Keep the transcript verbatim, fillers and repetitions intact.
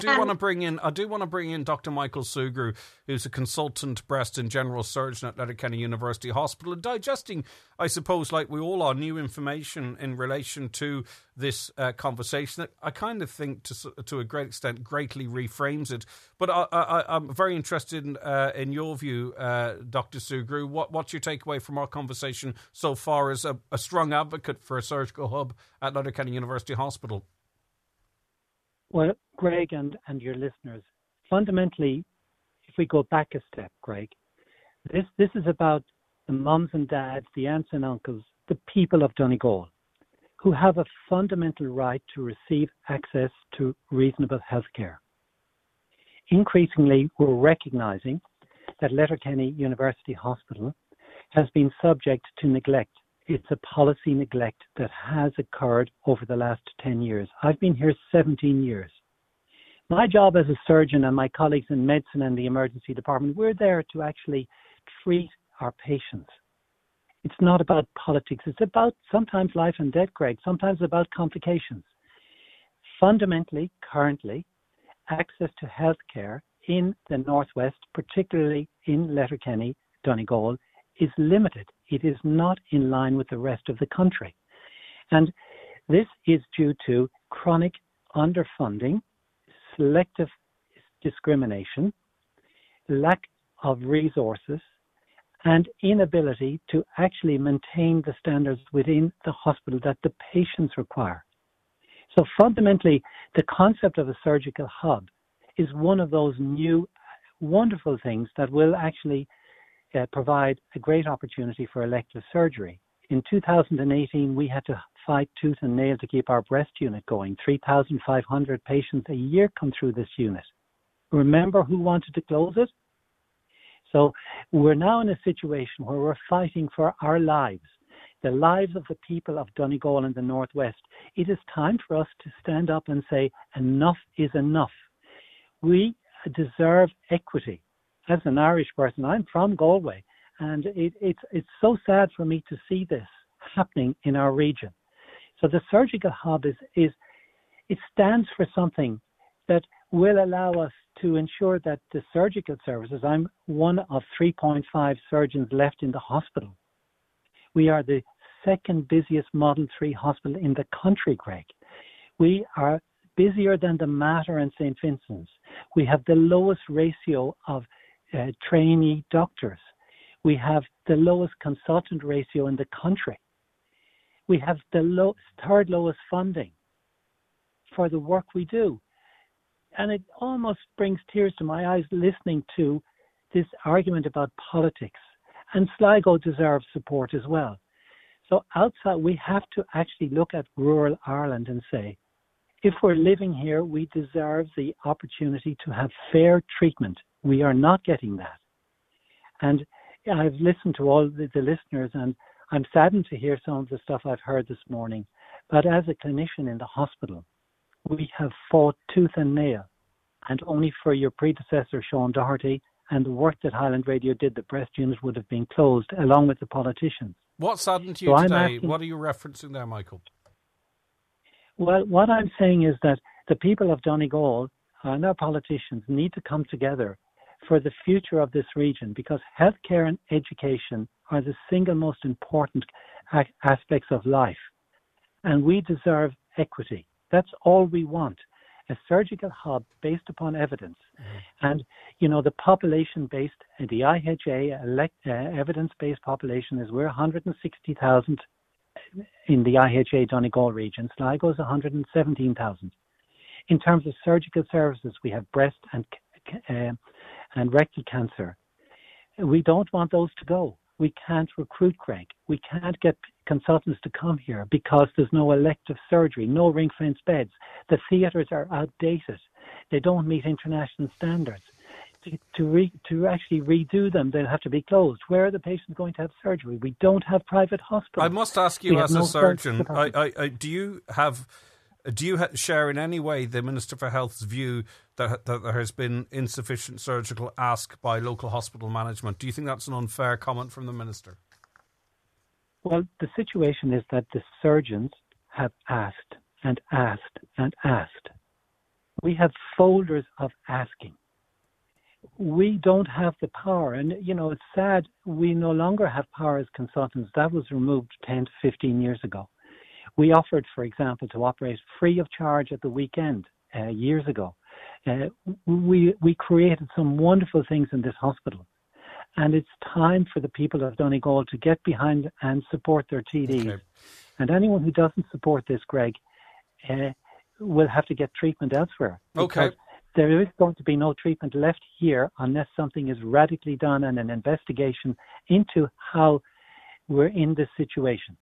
do want to bring in. I do want to bring in Doctor Michael Sugrue, who's a consultant breast and general surgeon at Letterkenny University Hospital, and digesting, I suppose, like we all are, new information in relation to this uh, conversation that I kind of think, to to a great extent, greatly reframes it. But I, I, I'm very interested in, uh, in your view, uh, Doctor Sugrue. What, what's your takeaway from our conversation so far as a, a strong advocate for a surgical hub at Letterkenny University Hospital? Well, Greg and, and your listeners, fundamentally, if we go back a step, Greg, this this is about the mums and dads, the aunts and uncles, the people of Donegal, who have a fundamental right to receive access to reasonable health care. Increasingly, we're recognising that Letterkenny University Hospital has been subject to neglect. It's a policy neglect that has occurred over the last ten years. I've been here seventeen years. My job as a surgeon and my colleagues in medicine and the emergency department, we're there to actually treat our patients. It's not about politics. It's about sometimes life and death, Greg, sometimes about complications. Fundamentally, currently, access to healthcare in the Northwest, particularly in Letterkenny, Donegal, is limited. It is not in line with the rest of the country. And this is due to chronic underfunding, selective discrimination, lack of resources, and inability to actually maintain the standards within the hospital that the patients require. So fundamentally, the concept of a surgical hub is one of those new wonderful things that will actually Uh, provide a great opportunity for elective surgery. In two thousand eighteen, we had to fight tooth and nail to keep our breast unit going. three thousand five hundred patients a year come through this unit. Remember who wanted to close it? So we're now in a situation where we're fighting for our lives, the lives of the people of Donegal and the Northwest. It is time for us to stand up and say, enough is enough. We deserve equity. As an Irish person, I'm from Galway, and it, it's it's so sad for me to see this happening in our region. So the surgical hub is, is it stands for something that will allow us to ensure that the surgical services, I'm one of three point five surgeons left in the hospital. We are the second busiest Model three hospital in the country, Greg. We are busier than the Mater and Saint Vincent's. We have the lowest ratio of uh, trainee doctors. We have the lowest consultant ratio in the country. We have the low, third lowest funding for the work we do. And it almost brings tears to my eyes listening to this argument about politics. And Sligo deserves support as well. So outside, we have to actually look at rural Ireland and say, if we're living here, we deserve the opportunity to have fair treatment. We are not getting that. And I've listened to all the, the listeners, and I'm saddened to hear some of the stuff I've heard this morning. But as a clinician in the hospital, we have fought tooth and nail. And only for your predecessor, Sean Doherty, and the work that Highland Radio did, the breast unit would have been closed, along with the politicians. What saddened you so today? Asking, what are you referencing there, Michael? Well, what I'm saying is that the people of Donegal and our politicians need to come together for the future of this region, because healthcare and education are the single most important a- aspects of life. And we deserve equity. That's all we want. A surgical hub based upon evidence. Mm-hmm. And, you know, the population-based, the I H A elect, uh, evidence-based population is we're one hundred sixty thousand in the I H A Donegal region. Sligo is one hundred seventeen thousand. In terms of surgical services, we have breast and uh, and rectal cancer. We don't want those to go. We can't recruit, Greg. We can't get consultants to come here because there's no elective surgery, no ring-fence beds. The theatres are outdated. They don't meet international standards. To to, re, to actually redo them, they'll have to be closed. Where are the patients going to have surgery? We don't have private hospitals. I must ask you, as a surgeon, I, I, I, do you have... Do you share in any way the Minister for Health's view that, that there has been insufficient surgical ask by local hospital management? Do you think that's an unfair comment from the Minister? Well, the situation is that the surgeons have asked and asked and asked. We have folders of asking. We don't have the power. And, you know, it's sad. We no longer have power as consultants. That was removed ten to fifteen years ago. We offered, for example, to operate free of charge at the weekend uh, years ago. Uh, we we created some wonderful things in this hospital. And it's time for the people of Donegal to get behind and support their T Ds. Okay. And anyone who doesn't support this, Greg, uh, will have to get treatment elsewhere. Okay. There is going to be no treatment left here unless something is radically done and an investigation into how we're in this situation.